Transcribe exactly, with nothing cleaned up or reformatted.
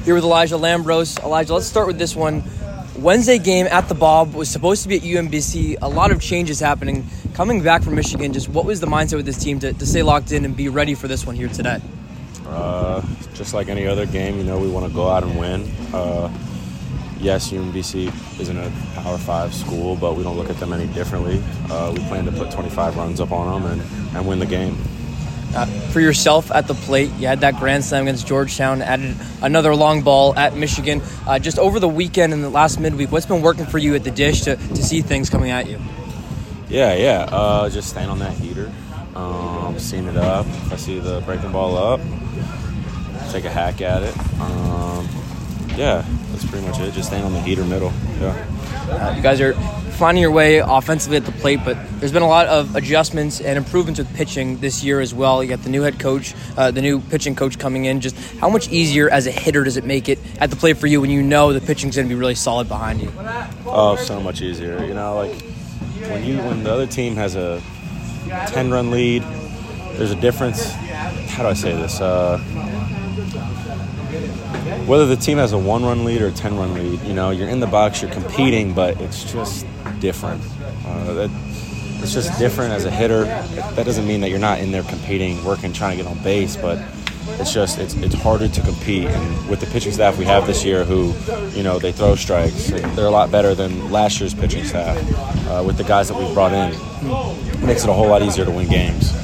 here with Elijah Lambros. Elijah, let's start with this one. Wednesday game at the Bob was supposed to be at U M B C. A lot of changes happening. Coming back from Michigan, just what was the mindset with this team to, to stay locked in and be ready for this one here today? Uh, just like any other game, you know, we want to go out and win. Uh, yes, U M B C isn't a Power Five school, but we don't look at them any differently. Uh, we plan to put twenty-five runs up on them and, and win the game. Uh, for yourself at the plate, you had that grand slam against Georgetown, added another long ball at Michigan. Uh, just over the weekend and the last midweek, what's been working for you at the dish to, to see things coming at you? Yeah, yeah, uh, just staying on that heater, um, seeing it up. If I see the breaking ball up, take a hack at it. Um, yeah, that's pretty much it, just staying on the heater middle, yeah. Uh, you guys are finding your way offensively at the plate, but there's been a lot of adjustments and improvements with pitching this year as well. You got the new head coach, uh, the new pitching coach coming in. Just how much easier as a hitter does it make it at the plate for you when you know the pitching's going to be really solid behind you? Oh, so much easier. You know, like when you when the other team has a ten-run lead, there's a difference. How do I say this? Uh, whether the team has a one-run lead or a ten-run lead, you know, you're in the box, you're competing, but it's just different. Uh, that, it's just different as a hitter. That doesn't mean that you're not in there competing, working, trying to get on base, but it's just it's it's harder to compete. And with the pitching staff we have this year, who, you know, they throw strikes, they're a lot better than last year's pitching staff. Uh, with the guys that we've brought in, it makes it a whole lot easier to win games.